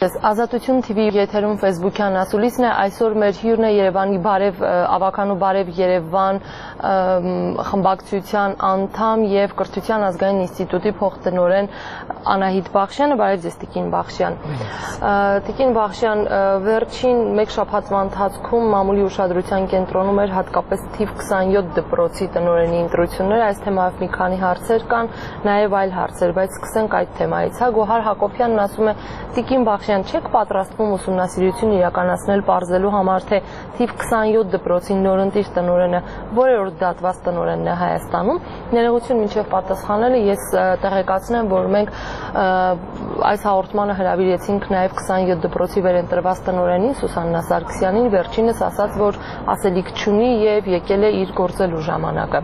Ազատություն TV եթերում Facebook-յան ասուլիսն է, այսօր մեր հյուրն է Երևանի ավականու բարև Երևան խմբակցության անդամ եւ Կրթության ազգային ինստիտուտի փոխտնօրեն Անահիտ Բախշյանը, բարև ձեզ Տիկին Բախշյան։ Տիկին Բախշյան, վերջին մեկ շաբաթվա ընթացքում մամուլի ուշադրության կենտրոնում էր հատկապես թիվ 27 դպրոցի տնօրենի ընտրությունները, այս թեմայով մի քանի հարցեր կան, նաեւ այլ հարցեր, բայց սկսենք այդ թեմայից։ Գոհար Հակոբյանն ասում է Տիկին Բախշյան, չեք պատրաստվում ուսումնասիրություն իրականացնել պարզելու համար, թե թիվ 27 դպրոցի նորընտիր տնօրենը որերորդ դատված տնօրենն է Հայաստանում։ Ներողություն մինչև պատասխանելը ես տեղեկացնեմ, որ մենք այս հաղորդմանը հրավիրեցինք նաև 27 դպրոցի վերընտրված տնօրենին Սուսաննա Սարգսյանին, վերջինս ասաց, որ ասելիք չունի եւ եկել է իր գործելու ժամանակը։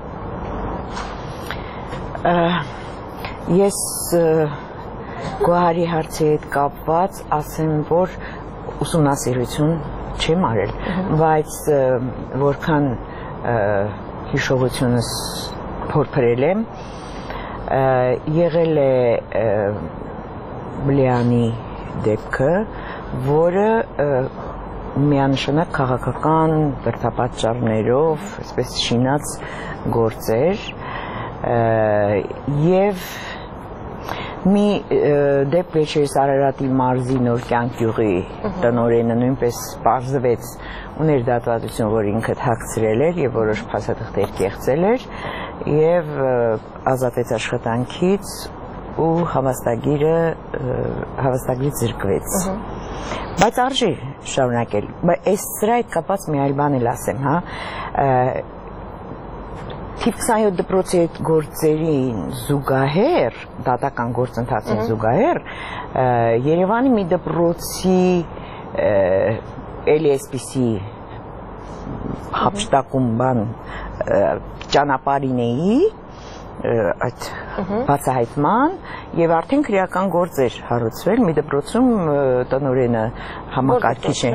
Ես Գոհարի հարցի հետ կապված ասեմ, որ ուսումնասիրություն չեմ արել, բայց որքան հիշողությունս փորփրել եմ, եղել է Բլեանի դեպքը, որը միանշանակ քաղաքական դրդապատճառներով, այսպես շինած գործեր եւ մի դեպք վերջերս Արարատի մարզի Նոր կյանք գյուղի տնօրենը նույնպես պարզվեց ուներ դատվածություն, որ ինքը թաքցրել էր եւ որոշ փաստաթղթեր կեղծել էր եւ ազատվեց աշխատանքից ու հավաստագրից զրկվեց։ Բայց արժի շարունակել։ Այս սրա հետ կապված մի այլ բան էլ ասեմ, հա։ Թիվ 27 դպրոցի այդ գործերին զուգահեռ, դատական գործընթացին զուգահեռ, Երևանի մի դպրոցի էլի այսպիսի հապշտակում բան ճանապարհին էի, այդ բացահայտման եւ արդեն քրեական գործ էր հարուցվել մի դպրոցում տնօրենը համակարգիչ է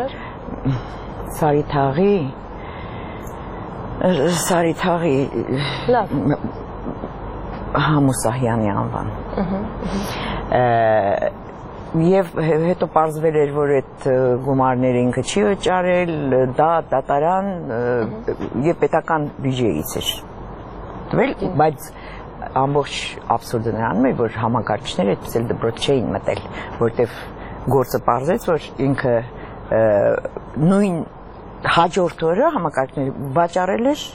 Սարիթաղի Մուսահյանի անվան եւ հետո պարզվել էր, որ այդ գումարները ինքը չի վճարել, դա դատարան եւ պետական բյուջեից էր տվել, բայց ամբողջ աբսուրդը նրանում էր, որ համակարգիչները այդպես էլ դպրոց չէին մտել, որտեվ գործը պարզեց, որ ինքը նույն հաջորդ օրը համակարգիչները վաճառել էր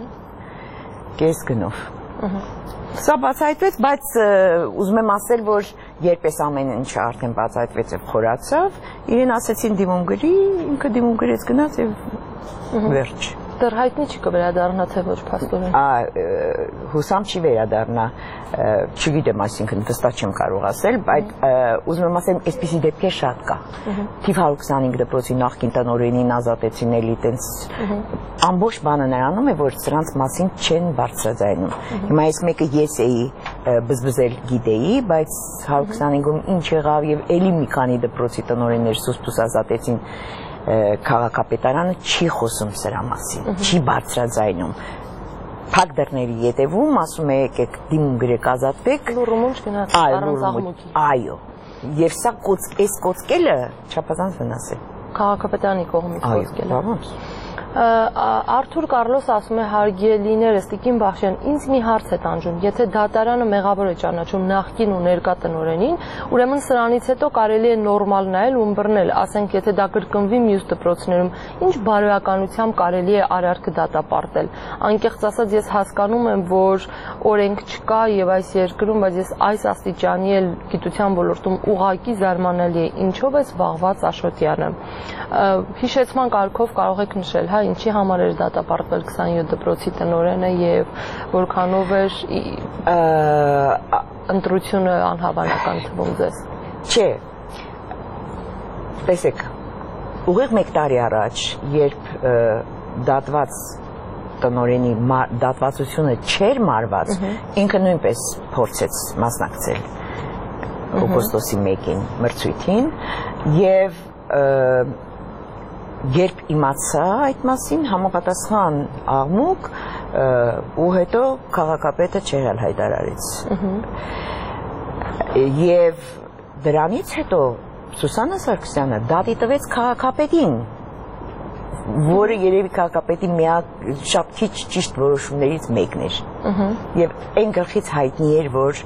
կես գնով։ Սա բացահայտվեց, բայց ուզում եմ ասել, որ երբ այս ամեն ինչը արդեն բացահայտվեց եւ խորացավ, իրեն ասեցին դիմում գրի, ինքը դիմում գրեց գնաց եւ վերջ։ Դեռ հայտնի չի կվերադառնա, թե ոչ փաստորեն։ Հուսամ չի վերադառնա, չգիտեմ, այսինքն վստահ չեմ կարող ասել, բայց ուզում եմ ասել, այսպիսի դեպքեր շատ կա։ Թիվ 125 դպրոցի նախկին տնօրենին ազատեցին էլի տենց ամբողջ բանը նրանում է, որ սրանց մասին չեն բարձրաձայնում։ Հիմա այս մեկը ես էի բզբզել գիտեի, բայց 125-ում ինչ եղավ եւ էլի մի քանի դպրոցի տնօրեններ սուսպուս ազատեցին քաղաքապետարանը չի խոսում սրա մասին, չի բարձրաձայնում։ Փակ դռների ետևում ասում է եկեք դիմում գրեք ազատվեք։ Լուրումունջ գնաց առանց աղմուկի։ Այո։ Եվ սա այս կոծկելը չափազանց վնաս է։ Քաղաքապետարանի կողմից կոծկելը։ Այո, բավարար։ Արթուր Կարլոս ասում է հարգելիներս Տիկին Բախշյան, ինձ մի հարց է տանջում, եթե դատարանը մեղավոր է ճանաչում նախկին ու ներկա տնօրենին, ուրեմն սրանից հետո կարելի է նորմալ նայել ու ըմբռնել, ասենք եթե դա կրկնվի մյուս դպրոցներում, ինչ բարոյականությամբ կարելի է արարքը դատապարտել։ Անկեղծ ասած ես հասկանում եմ, որ օրենք չկա եւ այս երկրում, բայց ես այս աստիճանի էլ գիտության ոլորտում ուղղակի զարմանալի է, ինչով է զբաղված Աշոտյանը։ Հիշեցման կարգով կարող եք նշել, հա, ինչի համար էր դատապարտվել 27 դպրոցի տնօրենը եւ որքանով էր ընտրությունը անհավանական թվում ձեզ։ Չէ։ Տեսեք, ուղիղ մեկ տարի առաջ, երբ դատված տնօրենի դատվածությունը չէր մարված, ինքը նույնպես փորձեց մասնակցել օգոստոսի 1-ին մրցույթին եւ երբ իմացա այդ մասին համապատասխան աղմուկ ու հետո քաղաքապետը չեղել հայտարարեց։ Եվ դրանից հետո Սուսանա Սարգսյանը դատի տվեց քաղաքապետին, որը երևի քաղաքապետի միակ շատ քիչ ճիշտ որոշումներից մեկն էր։ Եվ այն գլխից հայտնի էր, որ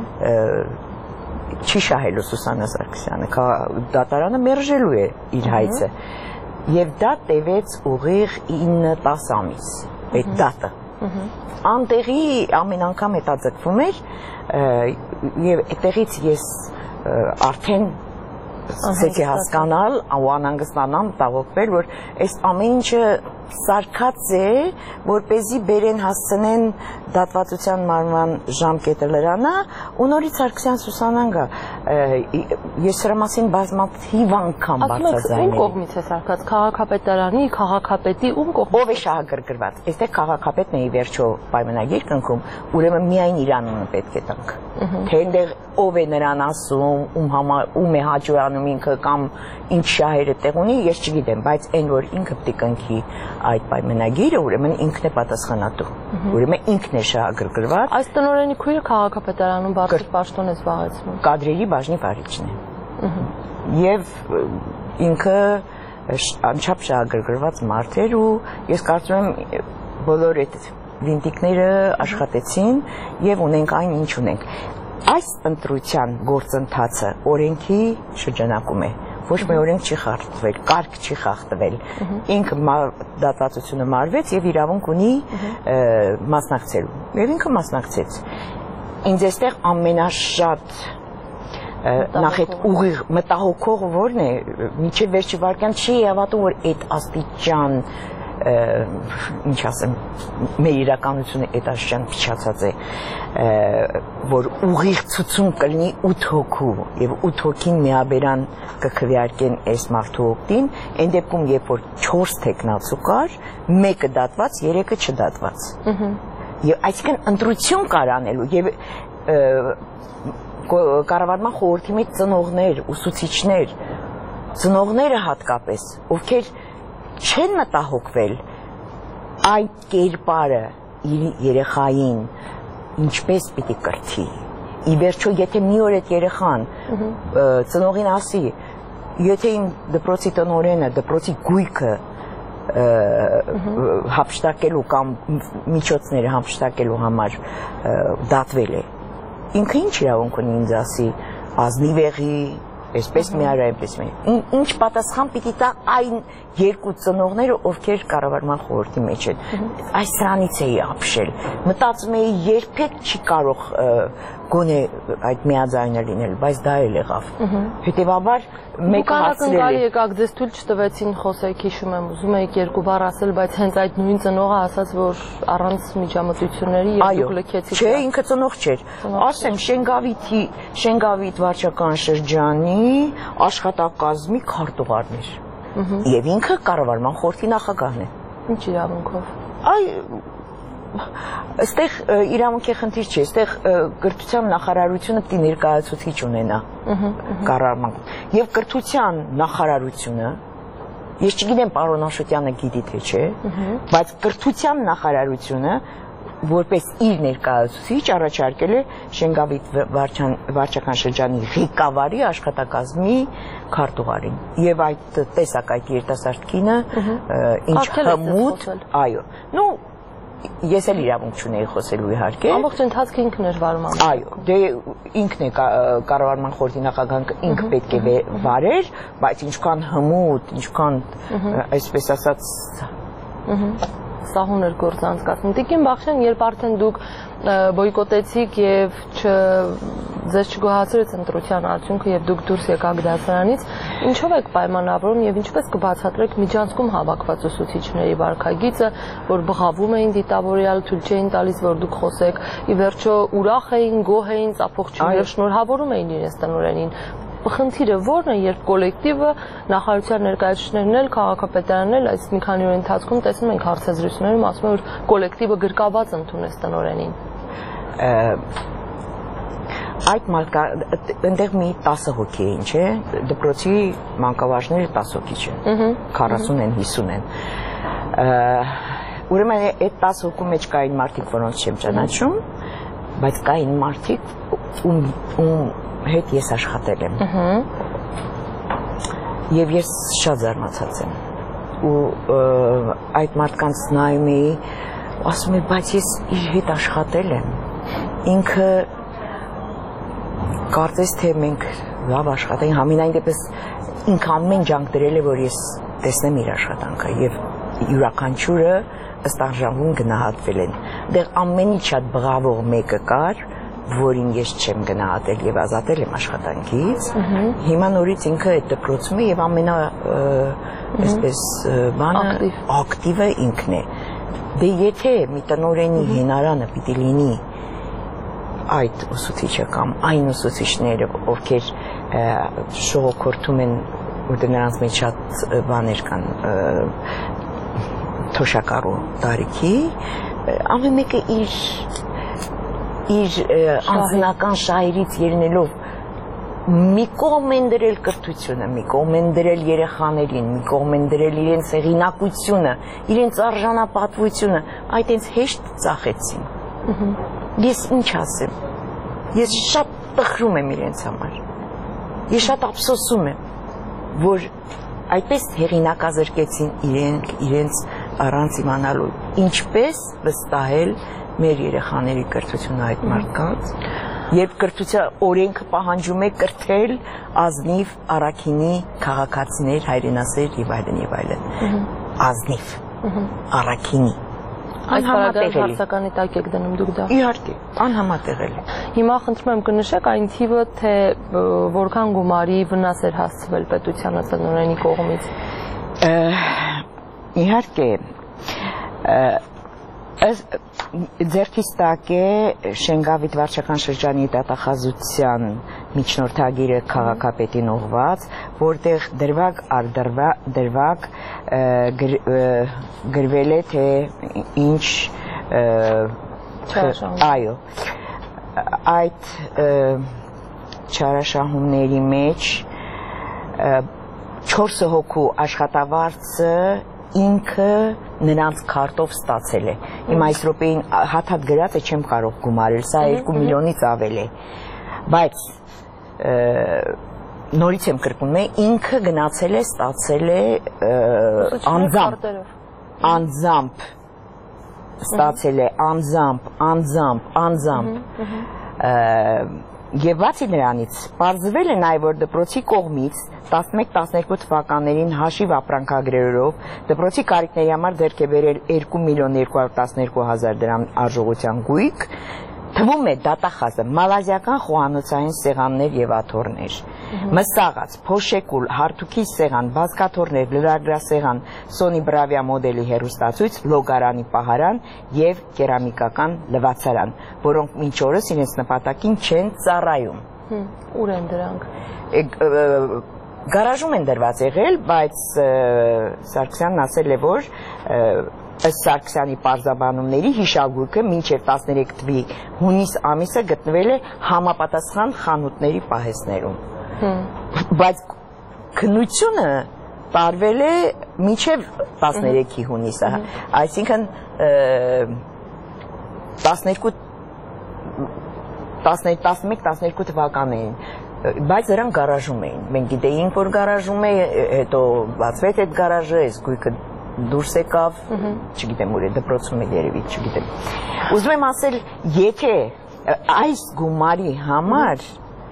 չի շահելու Սուսանա Սարգսյանը, դատարանը մերժելու է իր հայցը։ Եվ դա տևեց ուղիղ 9-10 ամիս, այդ դատը։ Անտեղի ամեն անգամ հետաձգվում էր, եւ այդտեղից ես արդեն սկսեցի հասկանալ ու անհանգստանալ, մտահոգվել, որ այս ամեն ինչը սարքած է, որպեսզի բերեն հասցնեն դատվածության մարման ժամկետը լրանա, ու նորից Սարգսյան Սուսանան գա։ Ես սրա մասին բազմաթիվ անգամ բարձրաձայնել եմ։ Ում կողմից է սարքած, քաղաքապետարանի, քաղաքապետի ում կողմից։ Ով է շահագրգռված։ Այստեղ քաղաքապետն է ի վերջո պայմանագիր կնքում, ուրեմն միայն իր անունը պետք է տանք։ Թե այնտեղ ով է նրան ասում, ում է հաջողանում ինքը կամ ինչ շահերը տեղ ունի, ես չգիտեմ, բայց այն որ ինքը պետք է կնքի այդ պայմանագիրը, ուրեմն ինքն է պատասխանատու։ Ուրեմն ինքն է շահագրգռված։ Այս տնօրենի քույրը քաղաքապետարանում բարձր պաշտոն է զբաղեցնում։ Կադրերի բաժնի վարիչն է։ Եվ ինքը անչափ շահագրգռված մարդ էր ու ես կարծում եմ բոլոր այդ վինտիկները աշխատեցին եւ ունենք այն ինչ ունենք։ Այս ընտրության գործընթացը օրենքի շրջանակում է։ Ոչ մի օրենք չի խախտվել, կարգ չի խախտվել։ Ինքը դատվածությունը մարվեց եւ իրավունք ունի մասնակցելու։ Եվ ինքը մասնակցեց։ Ինձ էստեղ ամենաշատ նախ այդ ուղիղ մտահոգողը որն է, մինչև վերջի վարքյան չի հավատում, որ այդ աստիճան ինչ ասեմ, մեր իրականությունը այդ աստիճան փչացած է, որ ուղիղ ցուցում կլինի 8 հոգու եւ 8 հոգին միաբերան կքվեարկեն այս մարդու օգտին, այն դեպքում երբ որ 4 տեխնացու կար, մեկը դատված, 3-ը չդատված։ Եվ այսինքն ընտրություն կար անելու եւ կառավարման խորհրդի մեջ ծնողներ, ուսուցիչներ, ծնողները հատկապես, ովքեր չեն մտահոգվել այդ կերպարը իր երեխային ինչպես պիտի կրթի։ Ի վերջո, եթե մի օր այդ երեխան ծնողին ասի, եթե իմ դպրոցի տնօրենը, դպրոցի գույքը հափշտակելու կամ միջոցները հափշտակելու համար դատվել է, ինքը ինչ իրավունք ունի ինձ ասի, ազնիվ եղի, այսպես մի արա, այնպես մի։ Ինչ պատասխան պիտի տա այն երկու ծնողները, ովքեր կառավարման խորհրդի մեջ են։ Այս սրանից էի ապշել։ Մտածում էի երբեք չի կարող գոնե այդ միաձայնը լինել, բայց դա էլ եղավ։ Հետևաբար մեկը հասցրել է։ Եկաք ձեզ թույլ չտվեցին խոսեք, հիշում եմ, ուզում եք երկու բառ ասել, բայց հենց այդ նույն ծնողը ասաց, որ առանց միջամտությունների եւ դուք լքեցիք։ Չէ, ինքը ծնող չէր։ Ասեմ, Շենգավիթ վարչական շրջանի աշխատակազմի քարտուղարն էր։ Եվ ինքը կառավարման խորհրդի նախագահն է։ Ինչ իրավունքով։ Այ այստեղ իրավունքի խնդիր չէ, այստեղ կրթության նախարարությունը պիտի ներկայացուցիչ ունենա կառավարման։ Եվ կրթության նախարարությունը, ես չգիտեմ պարոն Աշոտյանը գիտի թե չէ, բայց կրթության նախարարությունը որպես իր ներկայացուցիչ առաջարկել է Շենգավիթ վարչական շրջանի ղեկավարի աշխատակազմի քարտուղարին։ Եվ այդ տեսակ այդ երիտասարդ կինը ինչ հմուտ, այո։ Ну, ես էլ իրավունք չունեի խոսելու իհարկե։ Ամբողջ ընթացքը ինքն էր վարում ամեն։ Այո, դե ինքն է կառավարման խորհրդի նախագահը ինքը պետք է վարեր, բայց ինչքան հմուտ, ինչքան այսպես ասած սահուն էր գործ անցկացնում։ Տիկին Բախշյան, երբ արդեն դուք բոյկոտեցիք եւ ձեզ չգոհացրեց ընտրության արդյունքը եւ դուք դուրս եկաք դասարանից, ինչով եք պայմանավորում եւ ինչպես կբացատրեք միջանցքում հավաքված ուսուցիչների վարքագիծը, որ բղավում էին դիտավորյալ, թույլ չէին տալիս, որ դուք խոսեք, ի վերջո ուրախ էին, գոհ էին, ծափողջույներ շնորհավորում էին իրենց տնօրենին։ Խնդիրը ո՞րն է, երբ կոլեկտիվը, նախարարության ներկայացուցիչներն էլ, քաղաքապետարանն էլ այս մի քանի օրի ընթացքում տեսնում ենք հարցազրույցներում ասում են, որ կոլեկտիվը գրկաբաց ընդունեց տնօրենին։ Այդ այնտեղ մի 10 հոգի էին, չէ՞, դպրոցի մանկավարժները 10 հոգի չեն, 40 են, 50 են։ Ուրեմն այդ 10 հոգու մեջ կային մարդիկ, որոնց չեմ ճանաչում, բայց կային մարդիկ, ում հետ ես աշխատել եմ։ Եվ ես շատ զարմացած եմ ու այդ մարդկանց նայում էի ասում եմ բայց ես իր հետ աշխատել եմ ինքը կարծես թե մենք լավ աշխատենք համենայն դեպս ինքը ամեն ջանք դրել է որ ես տեսնեմ իր աշխատանքը եւ յուրաքանչյուրը ըստ արժանուն գնահատվել են դեռ ամենից շատ բղավող մեկը կար որին ես չեմ գնահատել եւ ազատել եմ աշխատանքից հիմա նորից ինքը այդ դպրոցում է եւ ամենա այսպես բանը ակտիվը ինքն է դե եթե մի տնօրենի հենարանը պիտի լինի այդ ուսուցիչը կամ այն ուսուցիչները ովքեր շողոքորթում են որ նրանց մեջ շատ բաներ կան թոշակառու տարիքի ամեն մեկը իր անձնական շահերից ելնելով մի կողմ են դրել կրթությունը, մի կողմ են դրել երեխաներին, մի կողմ են դրել իրենց հեղինակությունը, իրենց արժանապատվությունը, այդ այնց հեշտ ծախեցին։ Ես ինչ ասեմ, ես շատ տխրում եմ իրենց համար, ես շատ ափսոսում եմ, որ այդպես հեղինակազրկեցին իրենց առանց իմանալու, ինչպես վստահել մեր երեխաների կրթությունը այդ մարդկանց, երբ կրթության օրենքը պահանջում է կրթել ազնիվ առաքինի քաղաքացիներ, հայրենասեր եւ այլն, ազնիվ առաքինի Այս բaragայում հարցականի տակ եք դնում դուք դա։ Իհարկե, անհամատեղելի։ Հիմա խնդրում եմ կնշեք այն թիվը, թե որքան գումարի վնաս էր հասցվել պետությանը տնօրենի կողմից։ Իհարկե, ձեռքից տակ է Շենգավիթ վարչական շրջանի դատախազության միջնորդագիրը քաղաքապետին ուղղված, որտեղ դրվագ գրվել է թե ինչ այո այդ չարաշահումների մեջ 4 հոգու աշխատավարձը ինքը նրանց քարտով ստացել է։ Իմ այս րոպեին հատ գրած է չեմ կարող գումարել, սա 2 միլիոնից ավել է։ Բայց նորից եմ կրկնում ինքը գնացել է, ստացել է անձամբ ստացել է անձամբ Եվ բացի նրանից, պարզվել է նաև, որ դպրոցի կողմից 11-12 թվականներին հաշիվ ապրանքագրերով դպրոցի կարիքների համար ձեռք է բերել 2.212.000 դրամ արժողության գույք, թվում է դատախազը մալազիական խոհանոցային սեղաններ եւ աթոռներ, մսաղած, փոշեկուլ, հարթուքի սեղան, բազկաթոռներ, լրագրասեղան, Sony Bravia մոդելի հեռուստացույց, լոգարանի պահարան եւ կերամիկական լվացարան, որոնք մինչ օրս իրենց նպատակին չեն ծառայում։ Ուր են դրանք։ Գարաժում են դրված եղել, բայց Սարգսյանն ասել է, որ ըստ Սարգսյանի պարզաբանումների հիշագույքը մինչև 13 թվականի հունիս ամիսը գտնվել է համապատասխան խանութների պահեստներում։ Բայց քննությունը տարվել է մինչև 13-ի հունիսը, այսինքն 11-12 թվականներին, բայց նրանք գարաժում էին, մենք գիտեինք, որ գարաժում է, հետո բացվեց այդ գարաժը, այս գույքը դուրս եկավ, չգիտեմ ուր է, դպրոցում է երևի, չգիտեմ։ Ուզում եմ ասել, եթե այս գումարի համար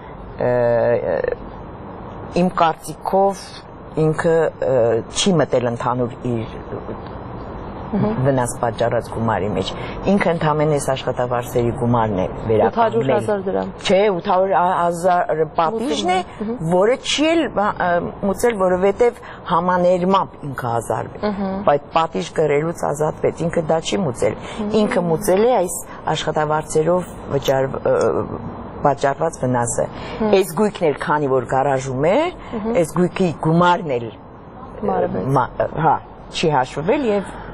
իմ կարծիքով ինքը չի մտել ընդհանուր իր վնաս պատճառած գումարի մեջ, ինքը ընդամենը այս աշխատավարձերի գումարն է վերականգնել։ 800,000 դրամ։ Չէ, 800,000 պատիժն է, որը չի էլ մուծել, որովհետև համաներմամբ ինքը ազատվել, բայց պատիժ կրելուց ազատվեց, ինքը դա չի մուծել, ինքը մուծել է այս աշխատավարձերով պատճառված վնասը։ Այս գույքն էլ քանի որ գարաժում է, այս գույքի գումարն էլ չի հաշվվել եւ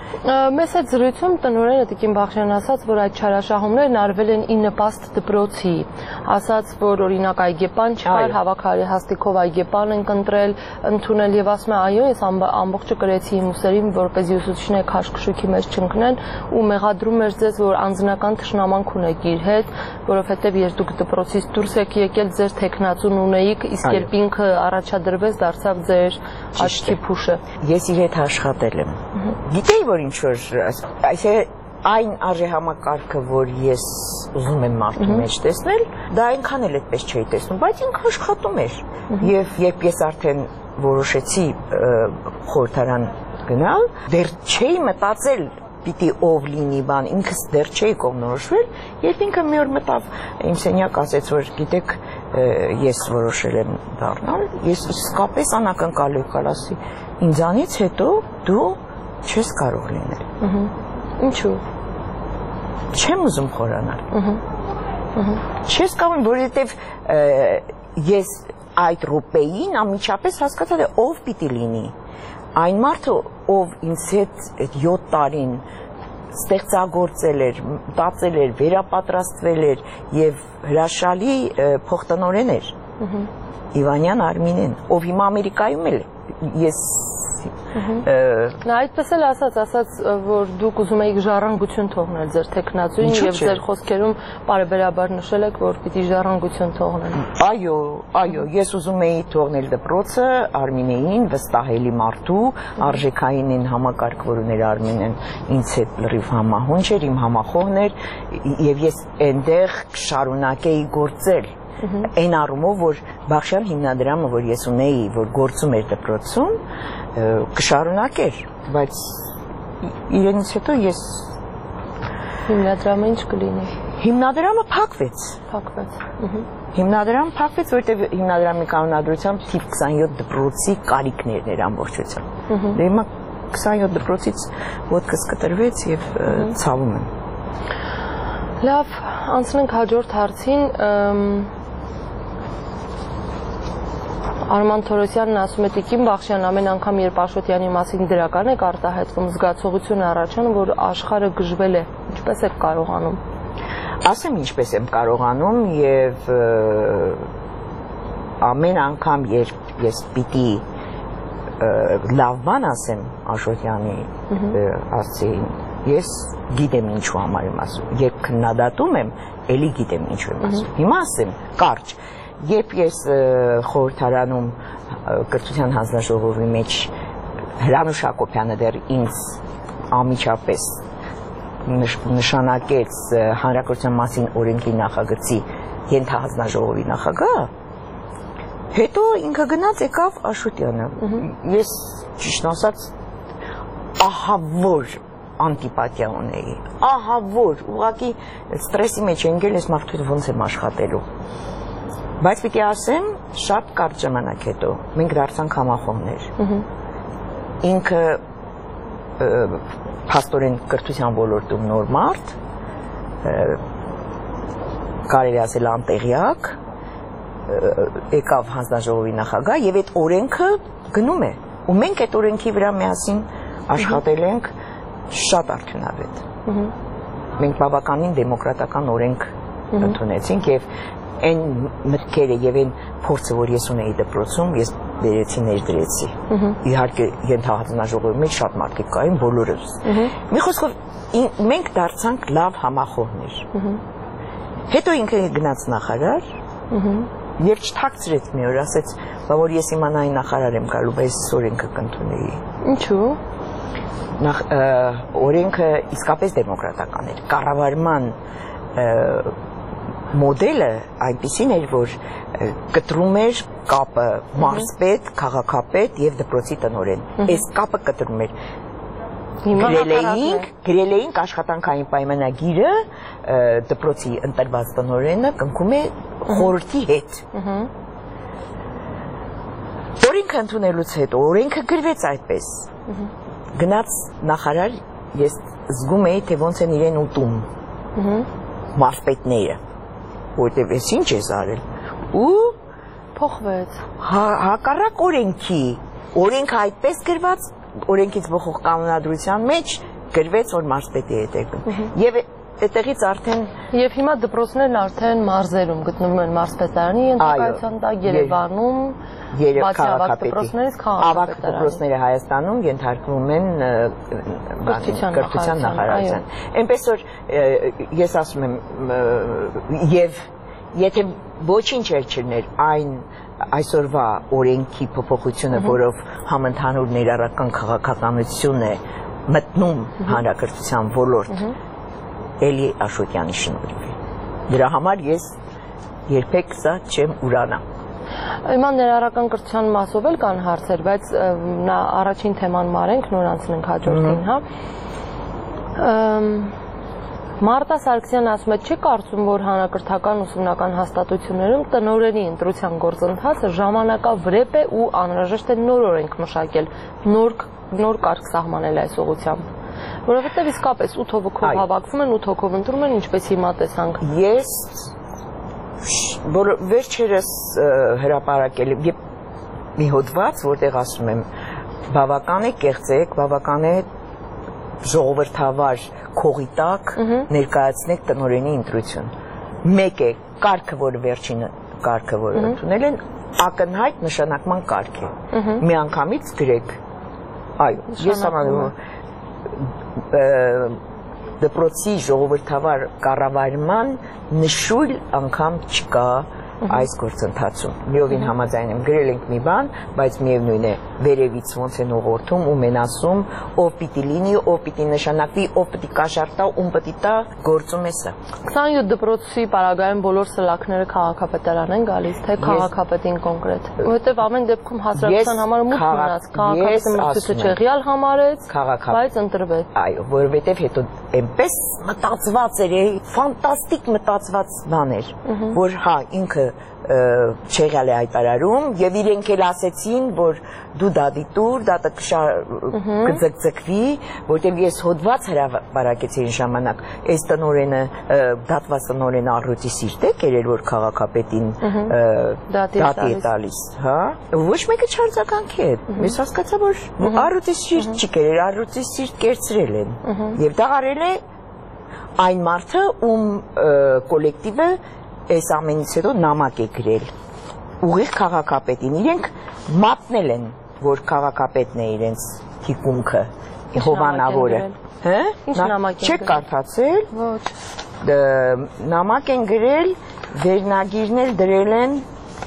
Մեծ այդ զրույցում տնօրենը Տիկին Բախշյանն ասաց, որ այդ չարաշահումներն արվել են ի նպաստ դպրոցի, ասաց, որ օրինակ այգեպան չկար, հավաքարի հաստիքով այգեպան են ընտրել, ընդունել եւ ասում է, այո, ես ամբողջը կրեցի իմ ուսերին, որպեսզի ուսուցիչները քաշքշուքի մեջ չընկնեն ու մեղադրում էր ձեզ, որ անձնական թշնամանք ունեք իր հետ, որովհետեւ ես դուք դպրոցից դուրս եք եկել, ձեր տեխնացուն ունեիք, իսկ երբ ինքը առաջադրվեց, դարձավ ձեր աչքի փուշը։ Ես իր հետ աշխատել եմ։ Գիտեի, որ ինչ որ այն արժեհամակարգը, որ ես ուզում եմ մարդու մեջ տեսնել, դա այնքան էլ այդպես չէի տեսնում, բայց ինքը աշխատում էր։ Եվ երբ ես արդեն որոշեցի խորհրդարան գնալ, դեռ չէի մտածել պիտի ով լինի բան, ինքս դեռ չէի կողմնորոշվել, երբ ինքը մի օր մտավ իմ սենյակ, ասեց, որ գիտեք, ես որոշել եմ դառնալ, ես իսկապես անակնկալ եկալ, ասի, ինձանից հետո դու չես կարող լինել։ Ինչու՞։ Չեմ ուզում խորանալ։ Չես կարող, որովհետև ես այդ րոպեին անմիջապես հասկացա, թե ով պիտի լինի։ Այն մարդը, ով ինձ հետ 7 տարին ստեղծագործել էր, մտածել էր, վերապատրաստվել էր եւ հրաշալի փոխտնօրեն էր։ Իվանյան Արմինեն, ով հիմա Ամերիկայում է, ես Նա այդպես էլ ասաց, որ դուք ուզում եք ժառանգություն թողնել ձեր տեխնացուին եւ ձեր խոսքերում բարեբերաբար նշել եք, որ պիտի ժառանգություն թողնեն։ Այո, ես ուզում էի թողնել դպրոցը Արմինեին, վստահելի մարդու, արժեքային են համակարգ, որ ուներ Արմինեն, ինձ հետ լրիվ համահունչ էր, իմ համախոհն էր, եւ ես այնտեղ կշարունակեի գործել։ Այն առումով, որ Բախշյան հիմնադրամը, որ ես ունեի, որ գործում էր դպրոցում, կշարունակեր, բայց իրենից հետո ես հիմնադրամը ինչ կլինի։ Հիմնադրամը փակվեց։ Հիմնադրամը փակվեց, որտեղ հիմնադրամի կանոնադրությամբ թիվ 27 դպրոցի կարիքներն էր ամբողջությամբ։ Դե հիմա 27 դպրոցից ոտքս կտրվեց եւ ցավում եմ։ Լավ, անցնենք հաջորդ հարցին։ Արման Թորոսյանն ասում է Տիկին Բախշյան, ամեն անգամ երբ Աշոտյանի մասին դրական եք արտահայտվում, զգացողություն առաջանում, որ աշխարհը գժվել է։ Ինչպես եք կարողանում։ Ասեմ ինչպես եմ կարողանում եւ ամեն անգամ երբ ես պիտի լավ բան ասեմ Աշոտյանի ասցին, ես գիտեմ ինչու համար եմ ասում։ Երբ քննադատում եմ, էլի գիտեմ ինչու եմ ասում։ Հիմա ասեմ կարճ, երբ ես խորհրդարանում կրթության հանձնաժողովի մեջ Հրանուշ Հակոբյանը դեռ ինձ անմիջապես նշանակեց հանրակրթության մասին օրենքի նախագծի ենթահանձնաժողովի նախագահ, հետո ինքը գնաց եկավ Աշոտյանը։ Ես ճիշտ ասած ահա որ անտիպատիա ունեի, ահա որ ուղղակի ստրեսի մեջ ընկել ես մարդու ոնց եմ աշխատելու։ Բայց պիտի ասեմ, շատ կարճ ժամանակ հետո մենք դարձանք համախոհներ։ Ինքը փաստորեն կրթության ոլորտում նոր մարդ, կարելի ասել անտեղյակ, եկավ հանձնաժողովի նախագահ եւ այդ օրենքը գնում է։ Ու մենք այդ օրենքի վրա միասին աշխատել ենք շատ արդյունավետ։ Մենք բավականին դեմոկրատական օրենք ընդունեցինք եւ այն մտքերը եւ այն փորձը, որ ես ունեի դպրոցում, ես բերեցի ներդրեցի։ Իհարկե ենթահանձնաժողովի մեջ շատ մարդիկ կային, բոլորս։ Մի խոսքով մենք դարձանք լավ համախոհներ։ Հետո ինքը գնաց նախարար եւ չթաքցրեց մի օր, ասեց, բա որ ես իմանայի նախարար եմ գալու, բայց օրենքը կընդունեի։ Ինչու՞։ Օրենքը իսկապես դեմոկրատական էր։ Կառավարման մոդելը այնպիսին էր, որ կտրում էր կապը մարզպետ, քաղաքապետ եւ դպրոցի տնօրեն։ Այս կապը կտրում էր։ Գրել էինք աշխատանքային պայմանագիրը, դպրոցի ընտրված տնօրենը կնքում է խորհրդի հետ։ Օրենքը ընդունելուց հետո օրենքը գրվեց այդպես։ Գնաց նախարար, ես զգում էի, թե ոնց են իրեն ուտում մարզպետները, որտեվ ես ինչ ես արել։ Ու փոխվեց։ Հակառակ օրենքի, օրենքը այդպես գրված, օրենքից բխող կանոնադրության մեջ գրվեց, որ մարզպետի հետ եկում։ Եվ այդտեղից արդեն Եվ հիմա դպրոցներն արդեն մարզերում գտնվում են մարզպետարանի ենթակայության տակ, Երևանում, բացի ավագ դպրոցներից ավագ դպրոցները Հայաստանում ենթարկվում են կրթության նախարարության։ Այնպես որ ես ասում եմ, եւ եթե ոչինչ չլներ այն այսօրվա օրենքի փոփոխությունը, որով համընդհանուր ներառական քաղաքականություն է մտնում հանրակրթության ոլորտ, Էլի Աշոտյանի շնորհիվ է։ Դրա համար ես երբեք սա չեմ ուրանա։ Հիմա ներառական կրթության մասով էլ կան հարցեր, բայց նա առաջին թեման մարենք, նոր անցնենք հաջորդին, հա։ Մարտա Սարգսյանն ասում է, չի կարծում, որ հանրակրթական ուսումնական հաստատություններում տնօրենի ընտրության գործընթացը ժամանակավրեպ է ու անհրաժեշտ է նոր օրենք մշակել, նոր կարգ սահմանել այս ուղղությամբ։ Որովհետև իսկապես 8 հոգով հավաքվում են, 8 հոգով ընտրում են, ինչպես հիմա տեսանք։ Ես վերջերս հրապարակել եմ մի հոդված, որտեղ ասում եմ, բավական է կեղծեք, բավական է ժողովրդավար քողի տակ ներկայացնեք տնօրենի ընտրություն։ Մեկ է կարգը, որ վերջին կարգը, որ ընդունել են, ակնհայտ նշանակման կարգ է։ Միանգամից գրեք։ Այո, ես համաձայն դպրոցի ժողովրդավար կառավարման նշույլ անգամ չկա այս գործընթացում։ Միովին համաձայն եմ, գրել ենք մի բան, բայց միևնույն է, վերևից ոնց են ուղղորդում ու մեն ասում, ով պիտի լինի, ով պիտի նշանակվի, ով պիտի կաշառ տա, ում պիտի տա, գործում է սա։ 27 դպրոցի պարագայում բոլոր սլաքները քաղաքապետարան են գալիս, թե քաղաքապետին կոնկրետ։ Որովհետև ամեն դեպքում հասարակության համար մուտք մնաց, քաղաքապետը մրցույթը չեղյալ համարեց, բայց ընտրվեց։ Այո, որովհետև հետո այնպես մտածված էր, ֆանտաստիկ մտածված բան էր, որ հա ինքը չեղյալ է հայտարարում եւ իրենք էլ ասեցին, որ դու դատիտուր, դատը կձգձգվի, որտեղ ես հոդված հրապարակեցի այն ժամանակ, այս տնօրենը դատված տնօրենը առյուծի սիրտ է կերել, որ քաղաքապետին դատի է տալիս, հա, ոչ մեկը չարձագանքի է։ Ես հասկացա, որ առյուծի սիրտ չի կերել, առյուծի սիրտ կերծրել են եւ դա արել է այն մարդը, ում կոլեկտիվը այս ամենից հետո նամակ է գրել ուղիղ քաղաքապետին, իրենք մատնել են, որ քաղաքապետն է իրենց թիկունքը, հովանավորը։ Ինչ նամակ են չեք կարդացել։ Ոչ։ Նամակ են գրել, վերնագիրներ դրել են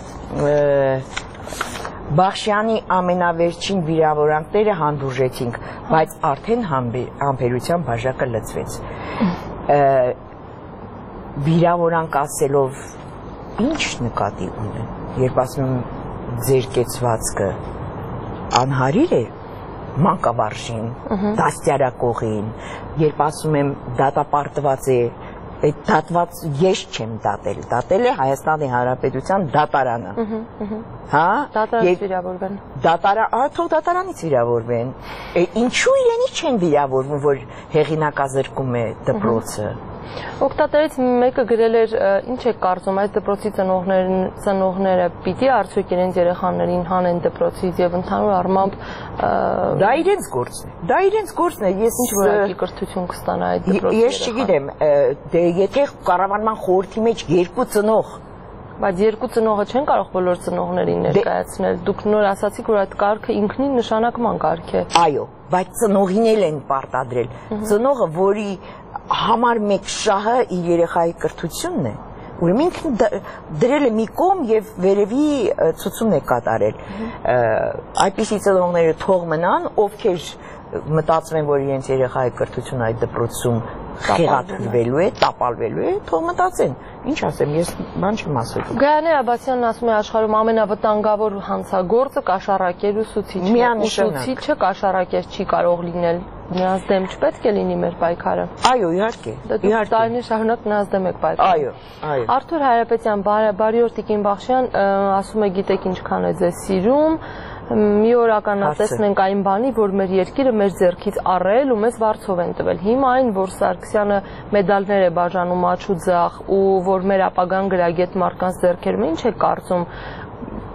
Բախշյանի ամենավերջին վիրավորանքները հանդուրժեցինք, բայց արդեն համբերության բաժակը լցվեց։ Վիրավորանք ասելով ինչ նկատի ունեն, երբ ասում ձեր կեցվածքը անհարիր է մանկավարժին, դաստիարակողին, երբ ասում եմ դատապարտված է, այդ դատված ես չեմ դատել է Հայաստանի Հանրապետության դատարանը, հա, դատարանից վիրավորվեն, թող դատարանից վիրավորվեն, ինչու իրենից չեն վիրավորվում, որ հեղինակազրկում է դպրոցը։ Օգտատերից մեկը գրել էր, ինչ է կարծում, այս դպրոցի ծնողները պիտի արդյոք իրենց երեխաներին հանեն դպրոցից եւ ընդհանուր առմամբ դա իրենց գործն է։ Դա իրենց գործն է, ես ինչ որակի կրթություն կստանա այդ դպրոցի։ Ես չգիտեմ, դե եթե կառավարման խորհրդի մեջ երկու ծնող, բայց երկու ծնողը չեն կարող բոլոր ծնողներին ներկայացնել։ Դուք նոր ասացիք, որ այդ կարգը ինքնին նշանակման կարգ է։ Այո, բայց ծնողին էլ են պարտադրել։ Ծնողը, որի համար մեկ շահը իր երեխայի կրթությունն է, ուրեմն ինքն դրել է մի կողմ եւ վերևի ցուցումն է կատարել։ Այդպիսի ծնողները թող մնան, ովքեր մտածում են, որ իրենց երեխայի կրթությունը այդ դպրոցում խեղաթյուրվելու է, տապալվելու է, թող մտածեն։ Ինչ ասեմ, ես բան չեմ ասել։ Գայանե Աբասյանն ասում է աշխարհում ամենավտանգավոր հանցագործը կաշառակեր ու ուսուցիչն է։ Ուսուցիչը կաշառակեր չի կարող լինել։ Նրանց դեմ չպետք է լինի մեր պայքարը։ Այո, իհարկե։ Իհարկե։ Տարիներ շարունակ նրանց դեմ եք պայքարում։ Այո, այո։ Արթուր Հայրապետյան, բարիօր Տիկին Բախշյան, ասում է գիտեք ինչքան է ձեզ սիրում, մի օր ականատեսնենք այն բանի, որ մեր երկիրը մեր ձեռքից առել ու մեզ վարձով են տվել։ Հիմա այն, որ Սարգսյանը մեդալներ է բաժանում աչու ձախ ու որ մեր ապագան գրագետ մարդկանց ձեռքերում է, ինչ է կարծում,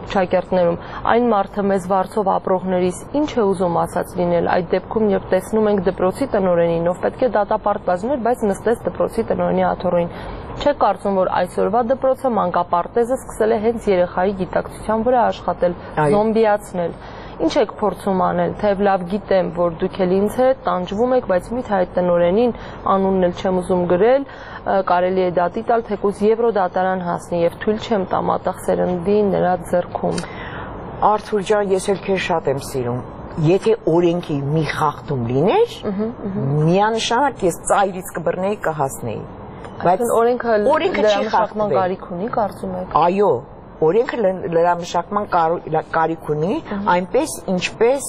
շակերտներում, այն մարդը մեզ վարձով ապրողներիս ինչ է ուզում ասած լինել այդ դեպքում, երբ տեսնում ենք դպրոցի տնօրենին, ով պետք է դատապարտված լիներ, բայց նստեց դպրոցի տնօրենի աթոռին։ Չեք կարծում, որ այսօրվա դպրոցը մանկապարտեզը սկսել է հենց երեխայի գիտակցության վրա աշխատել, զոմբիացնել։ Ինչ եք փորձում անել, թեև լավ գիտեմ, որ դուք էլ ինձ հետ տանջվում եք, բայց միթե այդ տնօրենին անունն էլ չեմ ուզում գրել, կարելի է դատի տալ, թեկուզ Եվրոդատարան հասնի եւ թույլ չեմ տա մատաղ սերնդի նրա ձեռքում։ Արթուր ջան, ես էլ քեզ շատ եմ սիրում։ Եթե օրենքի մի խախտում լիներ, միանշանակ ես ծայրից կբռնեի, կհասնեի։ Բայց օրենքը չի խախտվում կարիք ունի, կարծում եք։ Այո, օրենքը լրամշակման կարիք ունի, այնպես ինչպես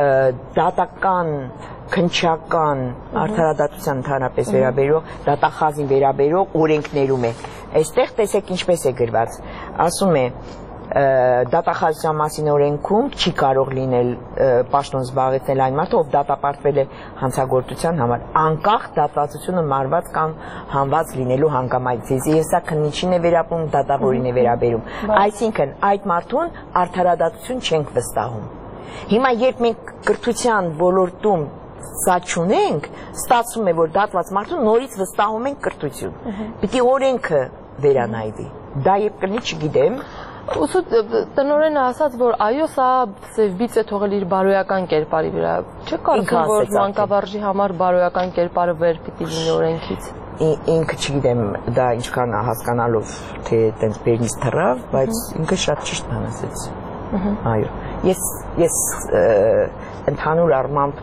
դատական, քննչական, արդարադատության ընդհանրապես վերաբերող, դատախազին վերաբերող օրենքներում է։ Այստեղ տեսեք ինչպես է գրված։ Ասում է դատախազության մասին օրենքում չի կարող լինել պաշտոն զբաղեցնել այն մարդը, ով դատապարտվել է հանցագործության համար, անկախ դատվածությունը մարված կամ հանված լինելու հանգամանքից։ Ես սա քննիչին է վերաբերում, դատավորին է վերաբերում։ Այսինքն այդ մարդուն արդարադատություն չենք վստահում։ Հիմա երբ մենք կրթության ոլորտում սա չունենք, ստացվում է, որ դատված մարդուն նորից վստահում ենք կրթություն։ Պիտի օրենքը վերանայվի։ Դա երբ կլինի, չգիտեմ։ Ուսու տնօրենը ասաց, որ այո, սա սևից է թողել իր բարոյական կերպարի վրա։ Չեք կարծում, որ մանկավարժի համար բարոյական կերպարը վեր պիտի լինի օրենքից։ Ինքը չգիտեմ, դա ինչքան հասկանալով, թե տենց բերնից թռավ, բայց ինքը շատ ճիշտ բան ասեց։ Այո։ Ես ընդհանուր առմամբ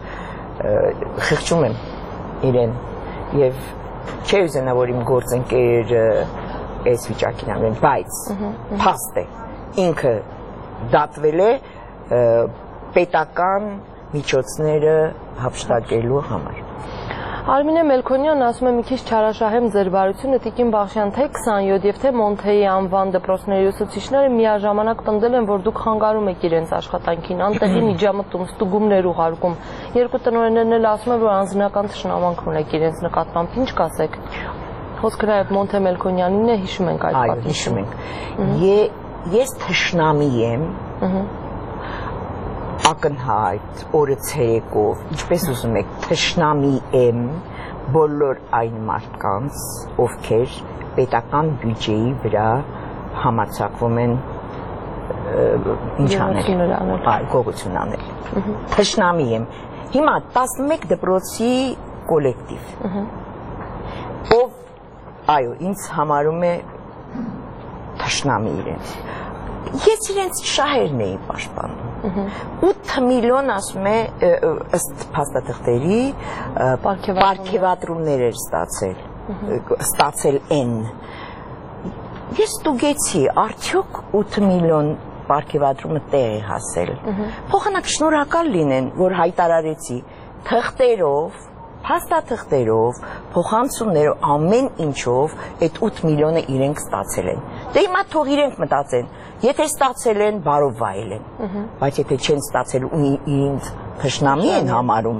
խղճում եմ իրեն եւ չի ուզենա, որ իմ գործընկերերը այս վիճակին ամեն, բայց փաստ է, ինքը դատվել է պետական միջոցները հափշտակելու համար։ Արմինե Մելքոնյանն ասում է մի քիչ չարաշահեմ ձեր բարությունը, Տիկին Բախշյան, թե 27 եւ թե Մոնթեի անվան դպրոցների ուսուցիչները միաժամանակ պնդել են, որ դուք խանգարում եք իրենց աշխատանքին, անտեղի միջամտում, ստուգումներ ուղարկում։ Երկու տնօրեններն էլ ասում են, որ անձնական թշնամանք ունեք իրենց նկատմամբ, ինչ կասեք։ Խոսքը նաև Մոնթե Մելքոնյանին է, հիշում ենք այդ պատմությունը։ Այո, հիշում ենք։ Ես թշնամի եմ, ակնհայտ, օրը ցերեկով, ինչպես ուզում եք, թշնամի եմ բոլոր այն մարդկանց, ովքեր պետական բյուջեի վրա համարձակվում են ինչ անել, գողություն անել։ Թշնամի եմ։ Հիմա 11 դպրոցի կոլեկտիվ, ով այո, ինձ համարում է թշնամի իրենց։ Ես իրենց շահերն էի պաշտպանում։ 8 միլիոն ասում է ըստ փաստաթղթերի պարգևատրումներ էր ստացել են։ Ես ստուգեցի, արդյոք 8 միլիոն պարգևատրումը տեղ է հասել։ Փոխանակ շնորհակալ լինեն, որ հայտարարեցի թղթերով, փաստաթղթերով, փոխանցումներով, ամեն ինչով այդ 8 միլիոնը իրենք ստացել են։ Դե հիմա թող իրենք մտածեն, եթե ստացել են, բարով վայել են, բայց եթե չեն ստացել ու ինձ թշնամի են համարում,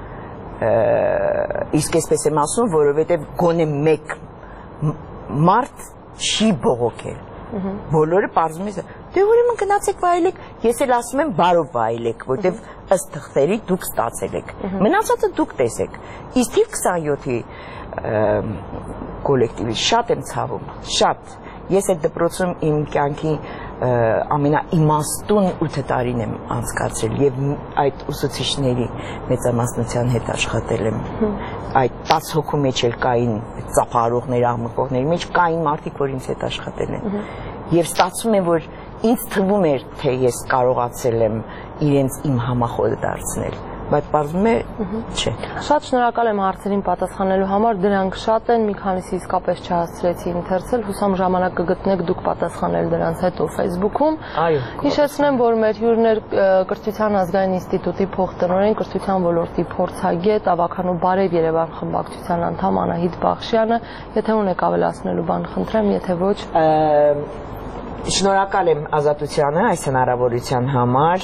իսկ այսպես եմ ասում, որովհետև գոնե մեկ մարդ չի բողոքել, բոլորը պարզում են, դե ուրեմն գնացեք վայելեք, ես էլ ասում եմ բարով վայելեք, որտեվ ըստ թղթերի դուք ստացել եք, մնացածը դուք տեսեք, իսկ թիվ 27-ի կոլեկտիվի շատ եմ ցավում, շատ, ես այդ դպրոցում իմ կյանքի ամենաիմաստուն 8 տարին եմ անցկացրել եւ այդ ուսուցիչների մեծամասնության հետ աշխատել եմ, այդ 10 հոգու մեջ էլ կային ծափարողներ, աղմկողների մեջ կային մարդիկ, որ ինձ հետ աշխատել են եւ ստացվում է, որ ինձ թվում էր, թե ես կարողացել եմ իրենց իմ համախոհը դարձնել, բայց պարզվում է, չէ։ Շատ շնորհակալ եմ հարցերին պատասխանելու համար, դրանք շատ են, մի քանիսը իսկապես չհասցրեցի ընթերցել, հուսամ ժամանակ կգտնեք դուք պատասխանել դրանց հետո Facebook-ում։ Այո։ Հիշեցնեմ, որ մեր հյուրն էր Կրթության ազգային ինստիտուտի փոխտնօրեն, կրթության ոլորտի փորձագետ, Ավագանու Բարև Երևան խմբակցության անդամ Անահիտ Բախշյանը, եթե ունեք ավելացնելու բան, խնդրեմ, եթե ոչ։ Շնորհակալ եմ Ազատությանը այս հնարավորության համար,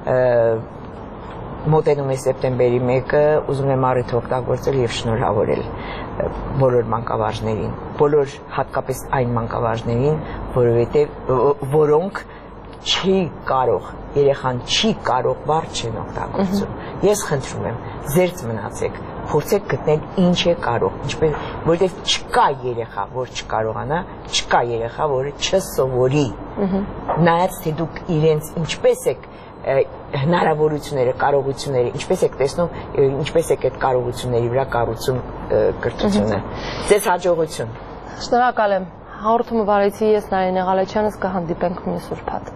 մոտենում է սեպտեմբերի 1-ը, ուզում եմ առիթ օգտագործել եւ շնորհավորել բոլոր մանկավարժներին, բոլոր հատկապես այն մանկավարժներին, որոնք չի կարող, երեխան չի կարող բառ չեն օգտագործում։ Ես խնդրում եմ, զերծ մնացեք, փորձեք գտնել ինչ է կարող, ինչպես, որովհետև չկա երեխա, որ չկարողանա, չկա երեխա, որը չսովորի։ Նայած թե դուք իրենց ինչպես եք հնարավորությունները, կարողությունները, ինչպես եք տեսնում, ինչպես եք այդ կարողությունների վրա կառուցում կրթությունը։ Ձեզ հաջողություն։ Շնորհակալ եմ։ Հաղորդումը վարեցի ես Նարինե Ղալեչյանս, կհանդիպենք մյուս ուրբաթ։